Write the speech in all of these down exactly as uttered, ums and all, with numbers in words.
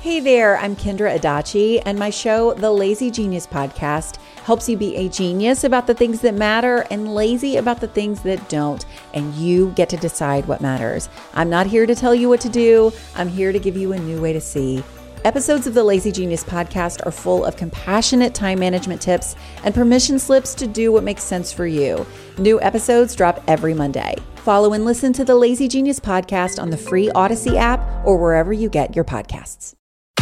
Hey there, I'm Kendra Adachi, and my show, The Lazy Genius Podcast, helps you be a genius about the things that matter and lazy about the things that don't, and you get to decide what matters. I'm not here to tell you what to do. I'm here to give you a new way to see. Episodes of the Lazy Genius Podcast are full of compassionate time management tips and permission slips to do what makes sense for you. New episodes drop every Monday. Follow and listen to the Lazy Genius Podcast on the free Odyssey app or wherever you get your podcasts.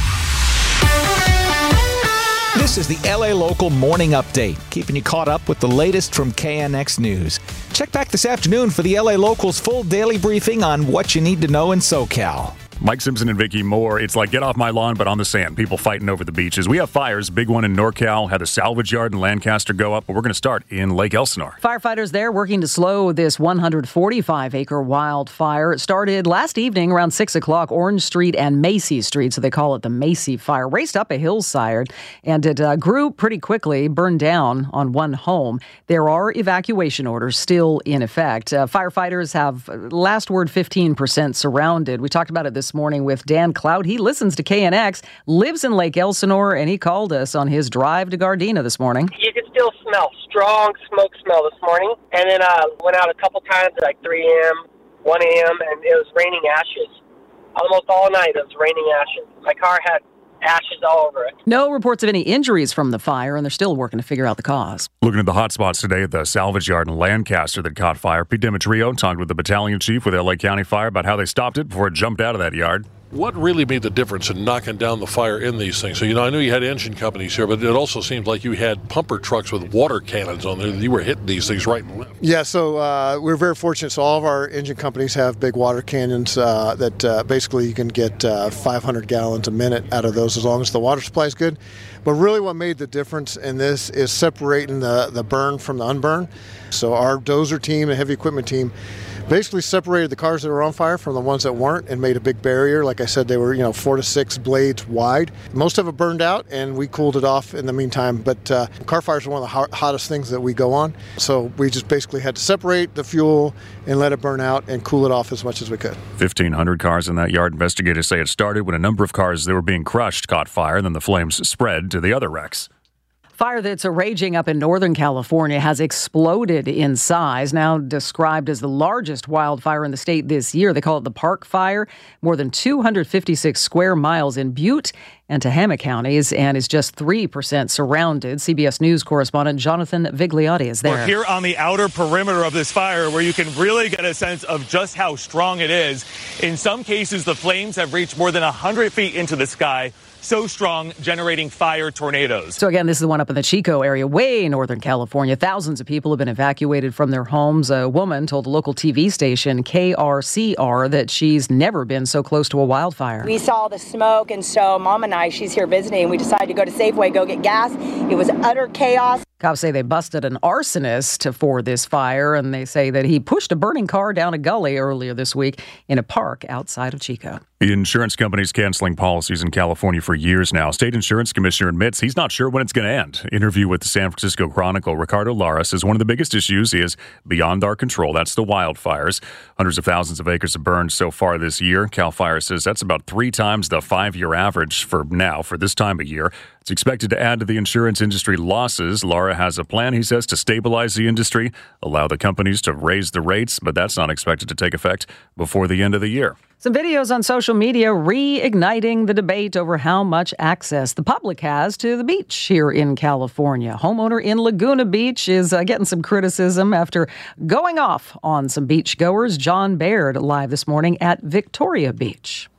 This is the L A Local Morning Update, keeping you caught up with the latest from K N X News. Check back this afternoon for the L A Local's full daily briefing on what you need to know in SoCal. Mike Simpson and Vicky Moore. It's like get off my lawn, but on the sand. People fighting over the beaches. We have fires. Big one in NorCal. Had a salvage yard in Lancaster go up, but we're going to start in Lake Elsinore. Firefighters there working to slow this one hundred forty-five acre wildfire. It started last evening around six o'clock, Orange Street and Macy Street, so they call it the Macy Fire. Raced up a hillside, and it uh, grew pretty quickly, burned down on one home. There are evacuation orders still in effect. Uh, firefighters have, last word, fifteen percent surrounded. We talked about it this morning with Dan Cloud. He listens to K N X, lives in Lake Elsinore, and he called us on his drive to Gardena this morning. You could still smell strong smoke smell this morning, and then I uh, went out a couple times at like three a.m., one a.m., and it was raining ashes. Almost all night it was raining ashes. My car had ashes all over it. No reports of any injuries from the fire, and they're still working to figure out the cause. Looking at the hot spots today at the salvage yard in Lancaster that caught fire. Pete Demetrio talked with the battalion chief with L A County Fire about how they stopped it before it jumped out of that yard. What really made the difference in knocking down the fire in these things? So, you know, I knew you had engine companies here, but it also seems like you had pumper trucks with water cannons on there. You were hitting these things right and left. Yeah, so uh, we're very fortunate. So all of our engine companies have big water cannons uh, that uh, basically you can get uh, five hundred gallons a minute out of those as long as the water supply is good. But really what made the difference in this is separating the, the burn from the unburn. So our dozer team, the heavy equipment team, basically separated the cars that were on fire from the ones that weren't and made a big barrier. Like I said, they were, you know, four to six blades wide. Most of it burned out, and we cooled it off in the meantime. But uh, car fires are one of the hot, hottest things that we go on. So we just basically had to separate the fuel and let it burn out and cool it off as much as we could. fifteen hundred cars in that yard. Investigators say it started when a number of cars that were being crushed caught fire. Then the flames spread to the other wrecks. Fire that's raging up in Northern California has exploded in size, now described as the largest wildfire in the state this year. They call it the Park Fire, more than two hundred fifty-six square miles in Butte and Tehama counties, and is just three percent surrounded. C B S News correspondent Jonathan Vigliotti is there. We're here on the outer perimeter of this fire where you can really get a sense of just how strong it is. In some cases, the flames have reached more than one hundred feet into the sky. So strong, generating fire tornadoes. So again, this is the one up in the Chico area, way in Northern California. Thousands of people have been evacuated from their homes. A woman told a local T V station, K R C R, that she's never been so close to a wildfire. We saw the smoke, and so Mom and I, she's here visiting, and we decided to go to Safeway, go get gas. It was utter chaos. Cops say they busted an arsonist for this fire, and they say that he pushed a burning car down a gully earlier this week in a park outside of Chico. The insurance company's canceling policies in California for years now. State insurance commissioner admits he's not sure when it's going to end. Interview with the San Francisco Chronicle, Ricardo Lara says one of the biggest issues is beyond our control. That's the wildfires. Hundreds of thousands of acres have burned so far this year. CAL FIRE says that's about three times the five-year average for now, for this time of year. It's expected to add to the insurance industry losses. Lara has a plan, he says, to stabilize the industry, allow the companies to raise the rates, but that's not expected to take effect before the end of the year. Some videos on social media reigniting the debate over how much access the public has to the beach here in California. Homeowner in Laguna Beach is uh, getting some criticism after going off on some beachgoers. John Baird live this morning at Victoria Beach.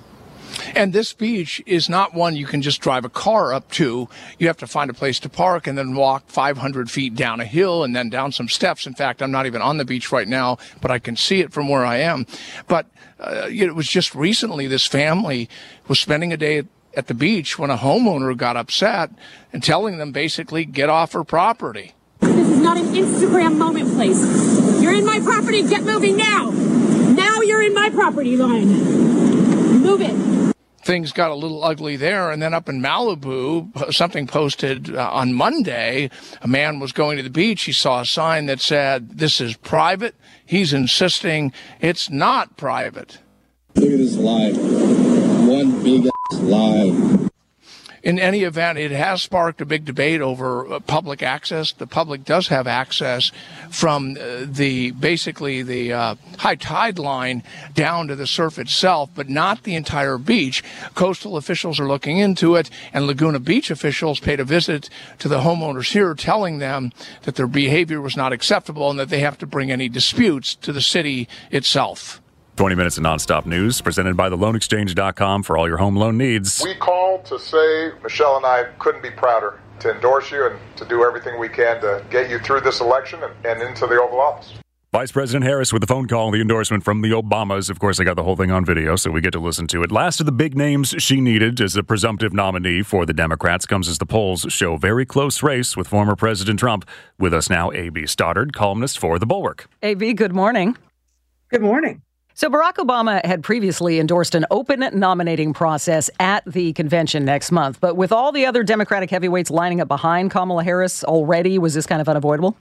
And this beach is not one you can just drive a car up to. You have to find a place to park and then walk five hundred feet down a hill and then down some steps. In fact, I'm not even on the beach right now, but I can see it from where I am. But uh, it was just recently this family was spending a day at the beach when a homeowner got upset and telling them basically get off her property. This is not an Instagram moment place. You're in my property. Get moving now. Now you're in my property line. Move it. Things got a little ugly there. And then up in Malibu, something posted uh, on Monday, a man was going to the beach. He saw a sign that said, "This is private." He's insisting it's not private. Look at this line. One big Live. In any event, it has sparked a big debate over uh, public access. The public does have access from uh, the basically the uh, high tide line down to the surf itself, but not the entire beach. Coastal officials are looking into it, and Laguna Beach officials paid a visit to the homeowners here, telling them that their behavior was not acceptable and that they have to bring any disputes to the city itself. twenty minutes of nonstop news presented by the loan exchange dot com for all your home loan needs. We called to say Michelle and I couldn't be prouder to endorse you and to do everything we can to get you through this election and, and into the Oval Office. Vice President Harris with the phone call, the endorsement from the Obamas. Of course, they got the whole thing on video, so we get to listen to it. Last of the big names she needed as a presumptive nominee for the Democrats comes as the polls show very close race with former President Trump. With us now, A B Stoddard, columnist for The Bulwark. A B, good morning. Good morning. So Barack Obama had previously endorsed an open nominating process at the convention next month. But with all the other Democratic heavyweights lining up behind Kamala Harris already, was this kind of unavoidable?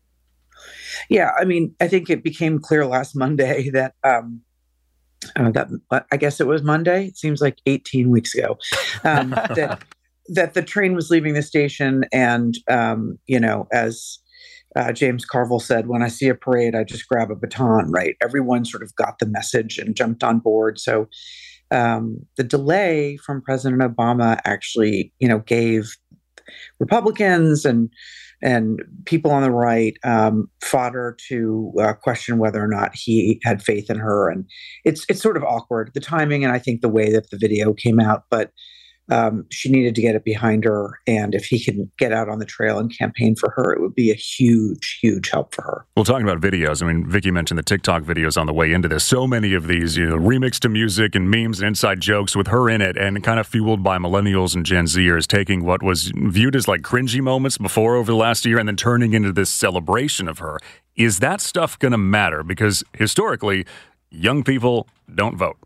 Yeah, I mean, I think it became clear last Monday that, um, uh, that I guess it was Monday. It seems like eighteen weeks ago um, that that the train was leaving the station. And, um, you know, as Uh, James Carville said, when I see a parade, I just grab a baton, right? Everyone sort of got the message and jumped on board. So um, the delay from President Obama actually, you know, gave Republicans and and people on the right um, fodder to uh, question whether or not he had faith in her. And it's it's sort of awkward, the timing, and I think the way that the video came out. But Um, she needed to get it behind her, and if he can get out on the trail and campaign for her, it would be a huge, huge help for her. Well, talking about videos, I mean, Vicky mentioned the TikTok videos on the way into this. So many of these, you know, remixed to music and memes and inside jokes with her in it, and kind of fueled by millennials and Gen Zers taking what was viewed as like cringy moments before over the last year and then turning into this celebration of her. Is that stuff going to matter? Because historically, young people don't vote.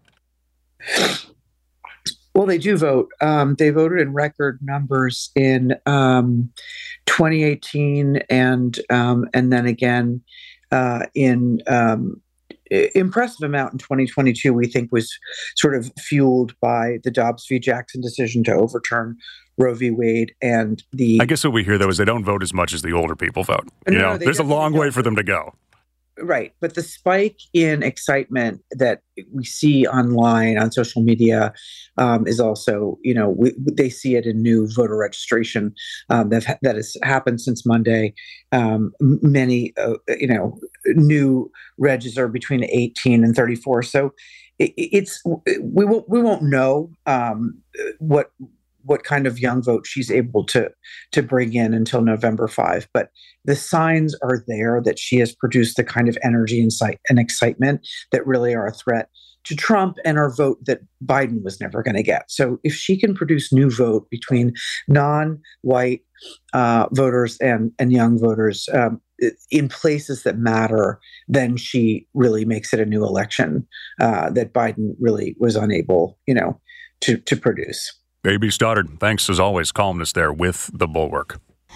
Well, they do vote. Um, they voted in record numbers in um, twenty eighteen, and um, and then again uh, in um, impressive amount in twenty twenty-two. We think was sort of fueled by the Dobbs v. Jackson decision to overturn Roe v. Wade, and the. I guess what we hear though is they don't vote as much as the older people vote. You no, know, there's a long way for them to go. Right. But the spike in excitement that we see online on social media um, is also, you know, we, they see it in new voter registration um, that, that has happened since Monday. Um, many, uh, you know, new regs are between eighteen and thirty-four. So it, it's we won't we won't know um, what. what kind of young vote she's able to to bring in until November fifth. But the signs are there that she has produced the kind of energy and, sight and excitement that really are a threat to Trump and our vote that Biden was never going to get. So if she can produce new vote between non-white uh, voters and, and young voters um, in places that matter, then she really makes it a new election uh, that Biden really was unable, you know, to, to produce. A B Stoddard, thanks as always, columnist there with The Bulwark.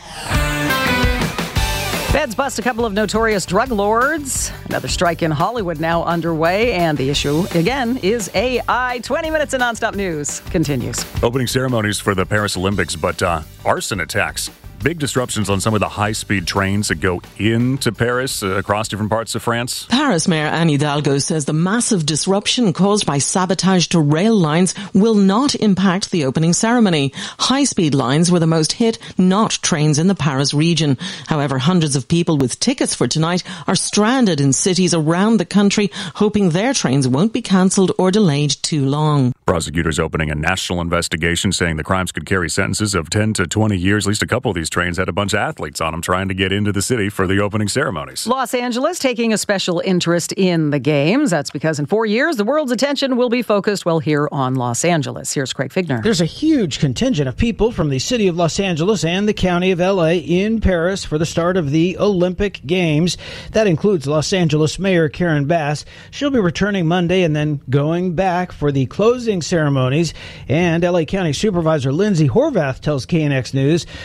Feds bust a couple of notorious drug lords. Another strike in Hollywood now underway, and the issue, again, is A I. twenty minutes of nonstop news continues. Opening ceremonies for the Paris Olympics, but uh, arson attacks. Big disruptions on some of the high-speed trains that go into Paris uh, across different parts of France. Paris Mayor Anne Hidalgo says the massive disruption caused by sabotage to rail lines will not impact the opening ceremony. High-speed lines were the most hit, not trains in the Paris region. However, hundreds of people with tickets for tonight are stranded in cities around the country, hoping their trains won't be cancelled or delayed too long. Prosecutors opening a national investigation saying the crimes could carry sentences of ten to twenty years. At least a couple of these trains had a bunch of athletes on them trying to get into the city for the opening ceremonies. Los Angeles taking a special interest in the games. That's because in four years, the world's attention will be focused, well, here on Los Angeles. Here's Craig Figner. There's a huge contingent of people from the city of Los Angeles and the county of L A in Paris for the start of the Olympic Games. That includes Los Angeles Mayor Karen Bass. She'll be returning Monday and then going back for the closing ceremonies. And L A County Supervisor Lindsay Horvath tells K N X News she'll be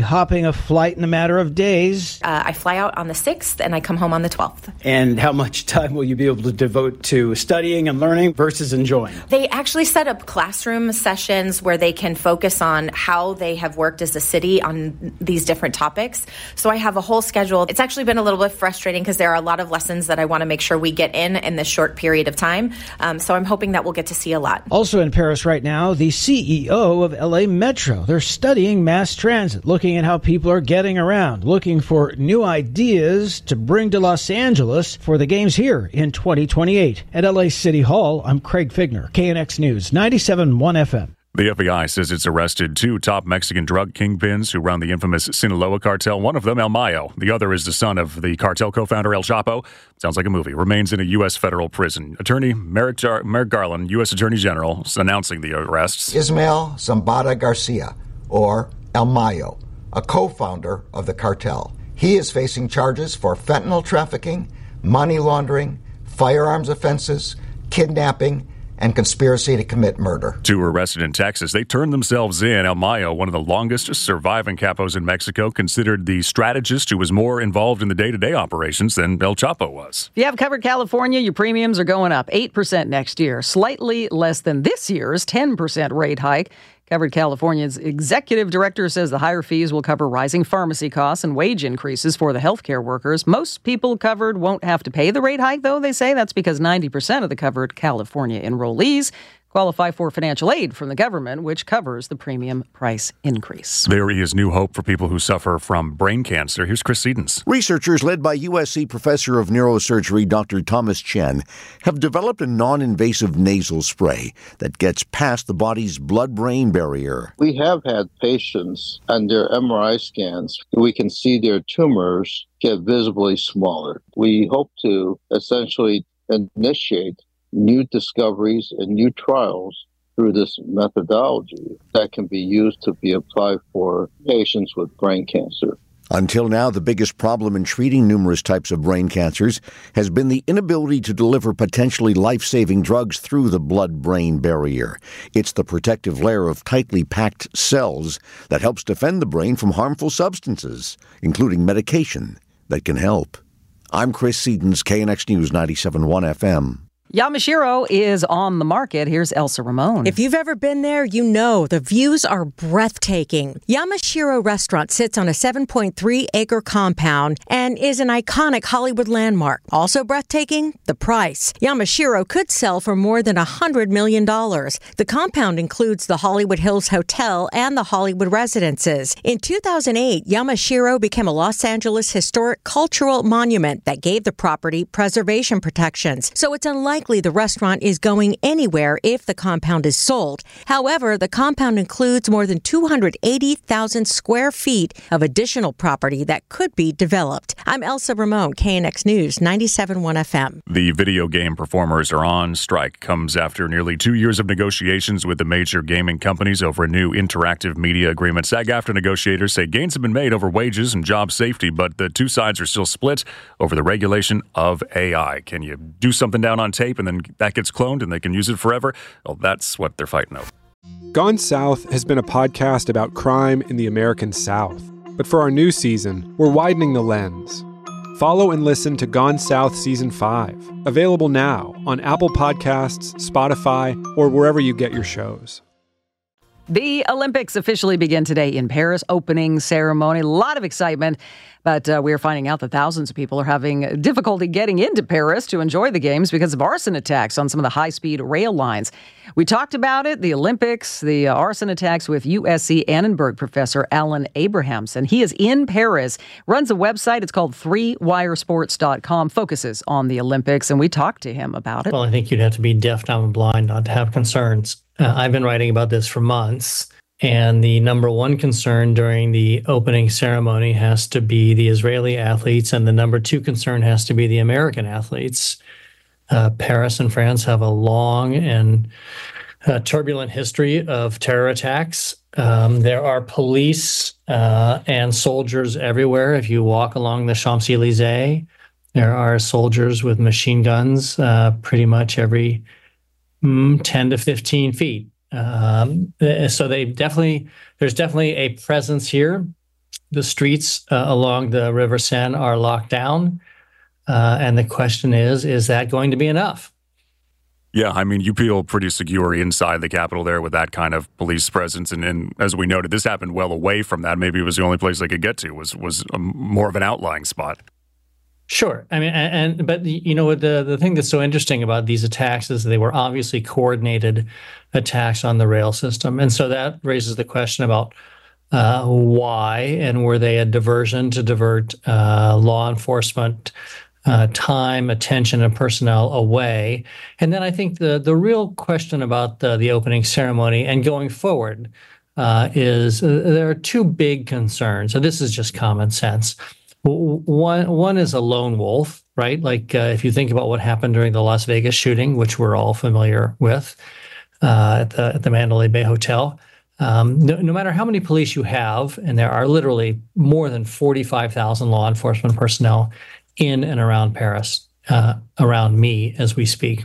hopping a flight in a matter of days. Uh, I fly out on the sixth and I come home on the twelfth. And how much time will you be able to devote to studying and learning versus enjoying? They actually set up classroom sessions where they can focus on how they have worked as a city on these different topics. So I have a whole schedule. It's actually been a little bit frustrating because there are a lot of lessons that I want to make sure we get in in this short period of time. Um, so I'm hoping that we'll get to see a lot. Also in Paris right now, the C E O of L A Metro. They're studying mass transit, looking at how people are getting around, looking for new ideas to bring to Los Angeles for the games here in twenty twenty-eight. At L A City Hall, I'm Craig Figner, K N X News, ninety-seven point one F M. The F B I says it's arrested two top Mexican drug kingpins who run the infamous Sinaloa cartel. One of them, El Mayo. The other is the son of the cartel co-founder, El Chapo. Sounds like a movie. Remains in a U S federal prison. Attorney Merrick, Jar- Merrick Garland, U S Attorney General, is announcing the arrests. Ismael Zambada Garcia, or El Mayo, a co-founder of the cartel. He is facing charges for fentanyl trafficking, money laundering, firearms offenses, kidnapping, and conspiracy to commit murder. Two were arrested in Texas. They turned themselves in. El Mayo, one of the longest surviving capos in Mexico, considered the strategist who was more involved in the day-to-day operations than El Chapo was. If you have covered California, your premiums are going up eight percent next year, slightly less than this year's ten percent rate hike. Covered California's executive director says the higher fees will cover rising pharmacy costs and wage increases for the healthcare workers. Most people covered won't have to pay the rate hike, though. They say that's because ninety percent of the covered California enrollees qualify for financial aid from the government, which covers the premium price increase. There is new hope for people who suffer from brain cancer. Here's Chris Sedens. Researchers led by U S C professor of neurosurgery Doctor Thomas Chen have developed a non-invasive nasal spray that gets past the body's blood-brain barrier. We have had patients under M R I scans. We can see their tumors get visibly smaller. We hope to essentially initiate new discoveries and new trials through this methodology that can be used to be applied for patients with brain cancer. Until now, the biggest problem in treating numerous types of brain cancers has been the inability to deliver potentially life-saving drugs through the blood-brain barrier. It's the protective layer of tightly packed cells that helps defend the brain from harmful substances, including medication, that can help. I'm Chris Sedens, K N X News ninety-seven point one F M. Yamashiro is on the market. Here's Elsa Ramon. If you've ever been there, you know the views are breathtaking. Yamashiro Restaurant sits on a seven point three acre compound and is an iconic Hollywood landmark. Also breathtaking, the price. Yamashiro could sell for more than one hundred million dollars. The compound includes the Hollywood Hills Hotel and the Hollywood Residences. In two thousand eight, Yamashiro became a Los Angeles Historic Cultural Monument that gave the property preservation protections. So it's unlikely the restaurant is going anywhere if the compound is sold. However, the compound includes more than two hundred eighty thousand square feet of additional property that could be developed. I'm Elsa Ramon, K N X News, ninety-seven point one F M. The video game performers are on strike. Comes after nearly two years of negotiations with the major gaming companies over a new interactive media agreement. SAG-AFTRA negotiators say gains have been made over wages and job safety, but the two sides are still split over the regulation of A I. Can you do something down on tape and then that gets cloned and they can use it forever? Well, that's what they're fighting over. Gone South has been a podcast about crime in the American South. But for our new season, we're widening the lens. Follow and listen to Gone South Season five, available now on Apple Podcasts, Spotify, or wherever you get your shows. The Olympics officially begin today in Paris, opening ceremony. A lot of excitement, but uh, we are finding out that thousands of people are having difficulty getting into Paris to enjoy the games because of arson attacks on some of the high-speed rail lines. We talked about it, the Olympics, the uh, arson attacks with U S C Annenberg professor Alan Abrahamson. He is in Paris, runs a website. It's called three wire sports dot com, focuses on the Olympics, and we talked to him about it. Well, I think you'd have to be deaf, dumb, and blind not to have concerns. Uh, I've been writing about this for months, and the number one concern during the opening ceremony has to be the Israeli athletes, and the number two concern has to be the American athletes. Uh, Paris and France have a long and uh, turbulent history of terror attacks. Um, there are police uh, and soldiers everywhere. If you walk along the Champs-Élysées, there are soldiers with machine guns uh, pretty much every mm, ten to fifteen feet. Um, so they definitely, there's definitely a presence here. the streets uh, along the River Seine are locked down. Uh, and the question is, is that going to be enough? Yeah, I mean, you feel pretty secure inside the Capitol there with that kind of police presence. And, and as we noted, this happened well away from that. Maybe it was the only place they could get to, was was a, more of an outlying spot. Sure. I mean, and, and but, you know, the, the thing that's so interesting about these attacks is they were obviously coordinated attacks on the rail system. And so that raises the question about uh, why, and were they a diversion to divert uh, law enforcement Uh, time, attention, and personnel away. And then I think the the real question about the, the opening ceremony and going forward uh, is uh, there are two big concerns. So this is just common sense. One one is a lone wolf, right? Like uh, if you think about what happened during the Las Vegas shooting, which we're all familiar with uh, at the at the Mandalay Bay Hotel. Um, no, no matter how many police you have, and there are literally more than forty-five thousand law enforcement personnel in and around Paris, uh, around me as we speak.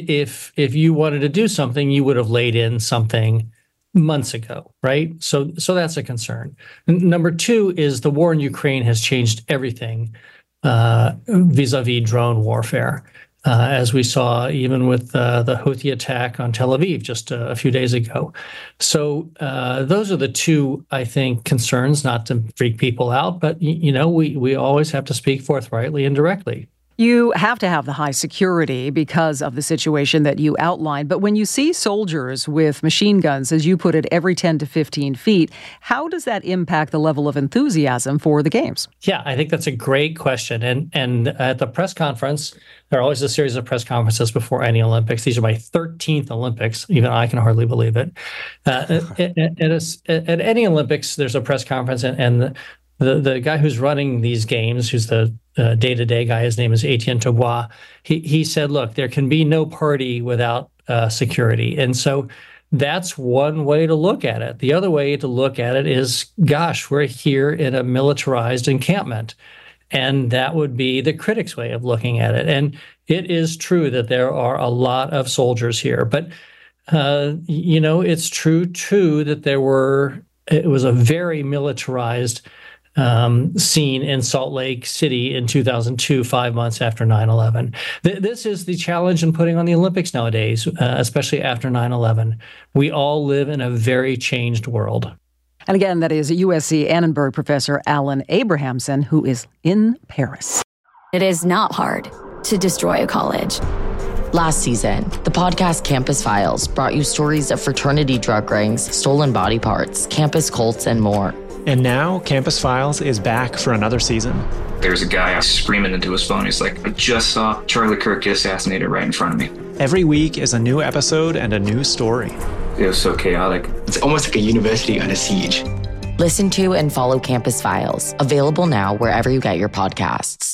If if you wanted to do something, you would have laid in something months ago, right? So so that's a concern. Number two is the war in Ukraine has changed everything uh, vis-a-vis drone warfare, uh, as we saw even with uh, the Houthi attack on Tel Aviv just a, a few days ago. So uh, those are the two, I think, concerns, not to freak people out, but, you know, we, we always have to speak forthrightly and directly. You have to have the high security because of the situation that you outlined. But when you see soldiers with machine guns, as you put it, every ten to fifteen feet, how does that impact the level of enthusiasm for the games? Yeah, I think that's a great question. And and at the press conference, there are always a series of press conferences before any Olympics. These are my thirteenth Olympics. Even I can hardly believe it. Uh, at, at, at, at any Olympics, there's a press conference, and, and the, the, the guy who's running these games, who's the Uh, day-to-day guy, his name is Etienne Taubois, he he said, look, there can be no party without uh, security. And so that's one way to look at it. The other way to look at it is, gosh, we're here in a militarized encampment. And that would be the critics' way of looking at it. And it is true that there are a lot of soldiers here. But, uh, you know, it's true, too, that there were, it was a very militarized Um, scene in Salt Lake City in two thousand two, five months after nine eleven. Th- this is the challenge in putting on the Olympics nowadays, uh, especially after nine eleven. We all live in a very changed world. And again, that is U S C Annenberg professor Alan Abrahamson, who is in Paris. It is not hard to destroy a college. Last season, the podcast Campus Files brought you stories of fraternity drug rings, stolen body parts, campus cults, and more. And now, Campus Files is back for another season. There's a guy screaming into his phone. He's like, I just saw Charlie Kirk get assassinated right in front of me. Every week is a new episode and a new story. It was so chaotic. It's almost like a university under siege. Listen to and follow Campus Files, available now wherever you get your podcasts.